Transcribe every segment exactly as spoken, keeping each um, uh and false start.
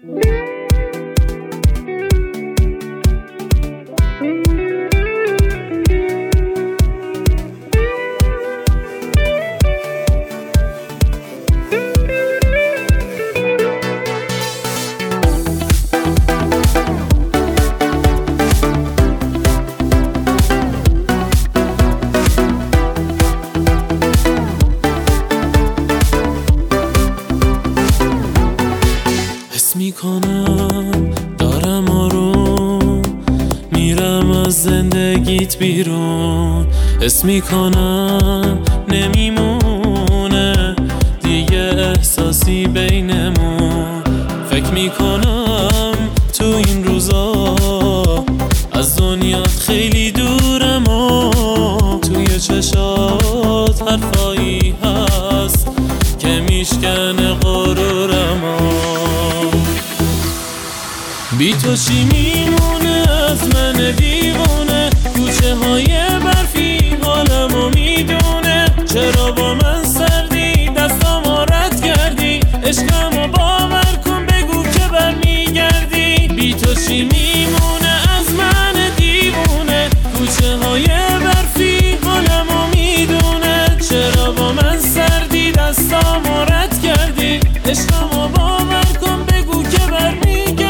میکنم دارم آروم میرم از زندگیت بیرون، حس میکنم نمیمونه دیگه احساسی بینمون. فکر میکنم تو این روزا از دنیات خیلی دورم و توی چشات حرفایی هست که میشکنه غرورم و بی تو چی میمونه از من دیوونه؟ کوچه های برفی حالمو میدونه، چرا با من سردی دستامو رد کردی؟ عشقمو باور کن بگو که برمیگردی. بی تو چی میمونه از من دیوونه؟ کوچه های برفی حالمو میدونه، چرا با من سردی دستامو رد کردی؟ عشقمو باور کن بگو که برمیگردی.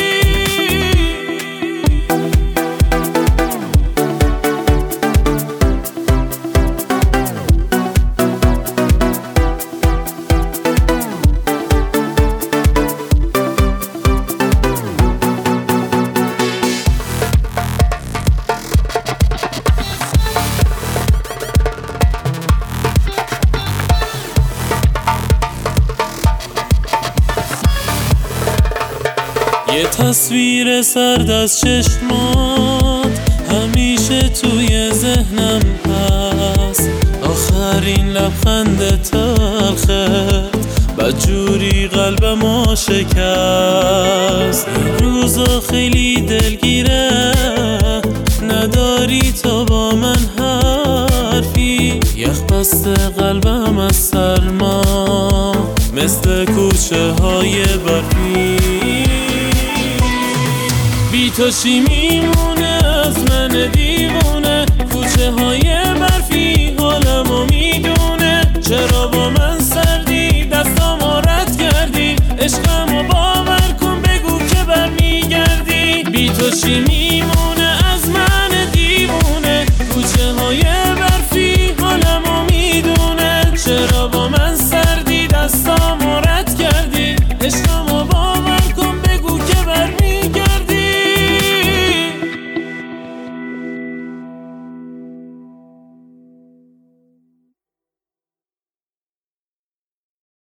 یه تصویر سرد از چشمات همیشه توی ذهنم هست، آخرین لبخند تلخت بدجوری قلبمو شکست. این روزا خیلی دلگیره نداری تو با من حرفی، یخ بسته قلبم از سرما مثل کوچه های برفی. بی تو چی میمونه از من دیوونه؟ کوچه های برفی حالمو میدونه، چرا با من سردی دستامو رد کردی؟ عشقمو باور کن بگو که برمیگردی. بی تو چی میمونه